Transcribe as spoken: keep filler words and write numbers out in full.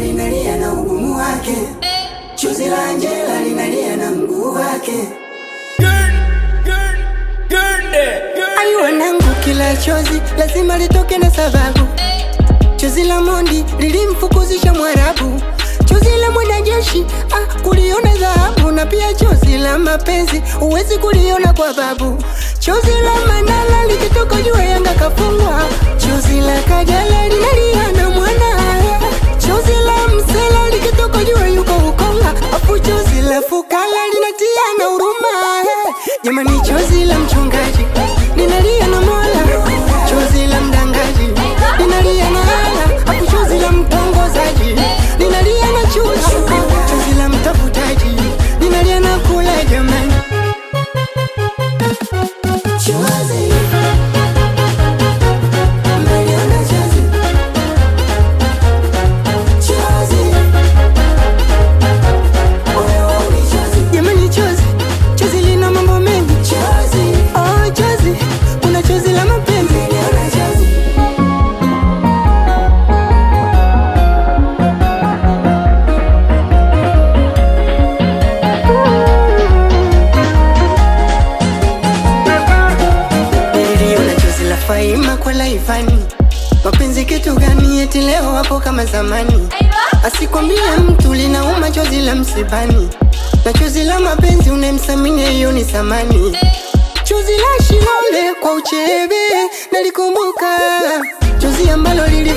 linalia na ugumu wake. Chozi la Angela linalia na mguu wake. Ayu wanangu kila chozi lazima litoke na sababu. Chozi la Mondi lilimfukuzisha Mwarabu. Chozi la mwanajeshi ah, kuliona dhahabu. Na pia chozi la mapenzi uwezi kuliona kwa babu. Chozi la Manala likitoka jua Yanga kafungwa. Chozi la Kajala linalia na mwana. Chozi la Msela likitoka jua yuko Ukonga. Afu chozi la Fukala linatia na huruma. Jamani chozi la mchungaji linalia na Mola. Chozi la mdangaji linalia na Ala. Afu chozi la mtongozaji linalia na Chula. Chozi la mtafutaji linalia na kula jamani. Chozi Mbeliona chozi. Chozi Oyo ni chozi. Jamani chozi. Chozi lina mambo mengi. Chozi Oh chozi kuna chozi la mapenzi. Mbeliona chozi. Niliona chozi la Faima kwa Laivani. Mapenzi kitu gani eti leo hapo kama zamani. Asikwambie mtu linauma chozi la msibani. Na chozi la mapenzi unemsamini hiyo ni samani. Chozi la Shilole kwa Uchebe nalikumbuka. Chozi ambalo lili